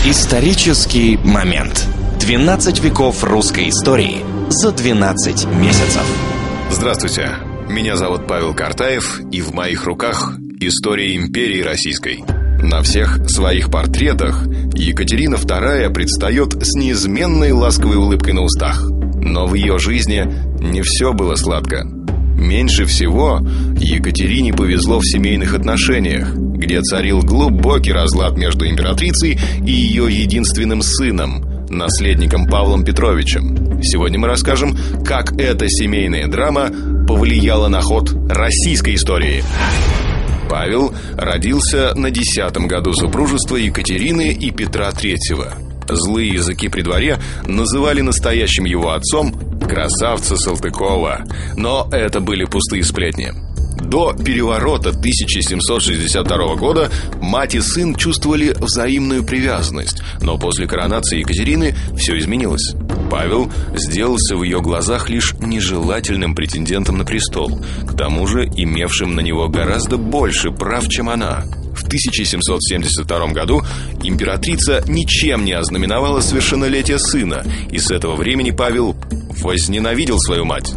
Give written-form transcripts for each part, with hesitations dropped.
Исторический момент. 12 веков русской истории за 12 месяцев. Здравствуйте, меня зовут Павел Картаев, и в моих руках история империи российской. На всех своих портретах Екатерина II предстает с неизменной ласковой улыбкой на устах. Но в ее жизни не все было сладко. Меньше всего Екатерине повезло в семейных отношениях, где царил глубокий разлад между императрицей и ее единственным сыном, наследником Павлом Петровичем. Сегодня мы расскажем, как эта семейная драма повлияла на ход российской истории. Павел родился на 10-м году супружества Екатерины и Петра III. Злые языки при дворе называли настоящим его отцом красавца Салтыкова. Но это были пустые сплетни. До переворота 1762 года мать и сын чувствовали взаимную привязанность. Но после коронации Екатерины все изменилось. Павел сделался в ее глазах лишь нежелательным претендентом на престол, к тому же имевшим на него гораздо больше прав, чем она. В 1772 году императрица ничем не ознаменовала совершеннолетие сына, и с этого времени Павел возненавидел свою мать.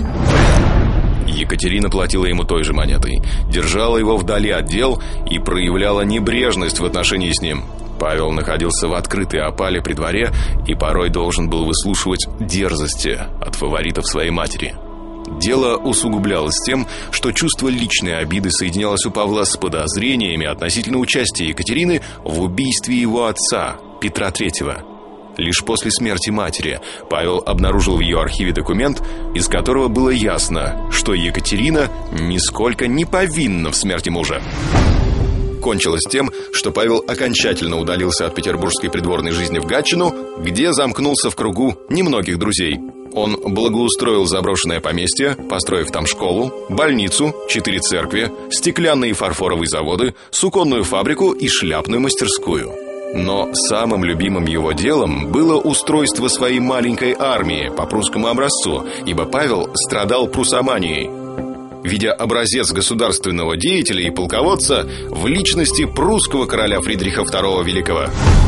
Екатерина платила ему той же монетой, держала его вдали от дел и проявляла небрежность в отношении с ним. Павел находился в открытой опале при дворе и порой должен был выслушивать дерзости от фаворитов своей матери. Дело усугублялось тем, что чувство личной обиды соединялось у Павла с подозрениями относительно участия Екатерины в убийстве его отца, Петра III. Лишь после смерти матери Павел обнаружил в ее архиве документ, из которого было ясно, что Екатерина нисколько не повинна в смерти мужа. Кончилось тем, что Павел окончательно удалился от петербургской придворной жизни в Гатчину, где замкнулся в кругу немногих друзей. Он благоустроил заброшенное поместье, построив там школу, больницу, 4 церкви, стеклянные и фарфоровые заводы, суконную фабрику и шляпную мастерскую. Но самым любимым его делом было устройство своей маленькой армии по прусскому образцу, ибо Павел страдал прусоманией, видя образец государственного деятеля и полководца в личности прусского короля Фридриха II Великого.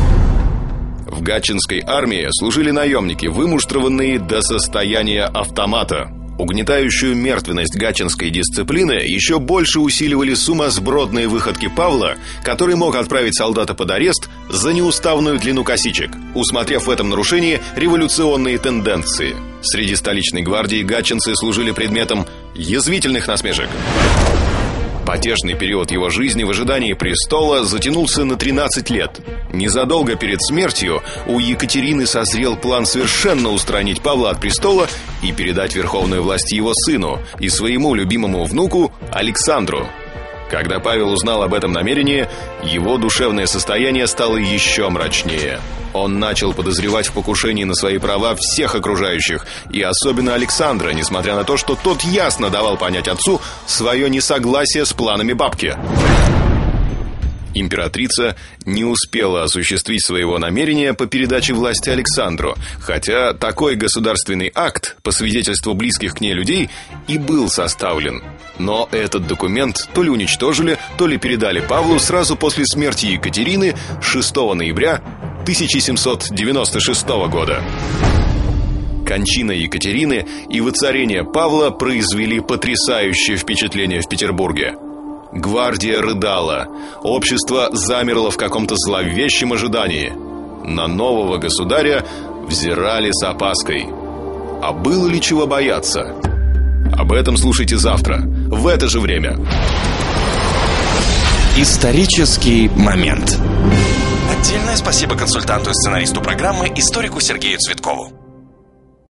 В гатчинской армии служили наемники, вымуштрованные до состояния автомата. Угнетающую мертвенность гатчинской дисциплины еще больше усиливали сумасбродные выходки Павла, который мог отправить солдата под арест за неуставную длину косичек, усмотрев в этом нарушении революционные тенденции. Среди столичной гвардии гатчинцы служили предметом язвительных насмешек. Потешный период его жизни в ожидании престола затянулся на 13 лет. Незадолго перед смертью у Екатерины созрел план совершенно устранить Павла от престола и передать верховную власть его сыну и своему любимому внуку Александру. Когда Павел узнал об этом намерении, его душевное состояние стало еще мрачнее. Он начал подозревать в покушении на свои права всех окружающих, и особенно Александра, несмотря на то, что тот ясно давал понять отцу свое несогласие с планами бабки. Императрица не успела осуществить своего намерения по передаче власти Александру, хотя такой государственный акт, по свидетельству близких к ней людей, и был составлен. Но этот документ то ли уничтожили, то ли передали Павлу сразу после смерти Екатерины 6 ноября 1796 года. Кончина Екатерины и воцарение Павла произвели потрясающее впечатление в Петербурге. Гвардия рыдала, общество замерло в каком-то зловещем ожидании. На нового государя взирали с опаской. А было ли чего бояться? Об этом слушайте завтра, в это же время. Исторический момент. Отдельное спасибо консультанту и сценаристу программы, историку Сергею Цветкову.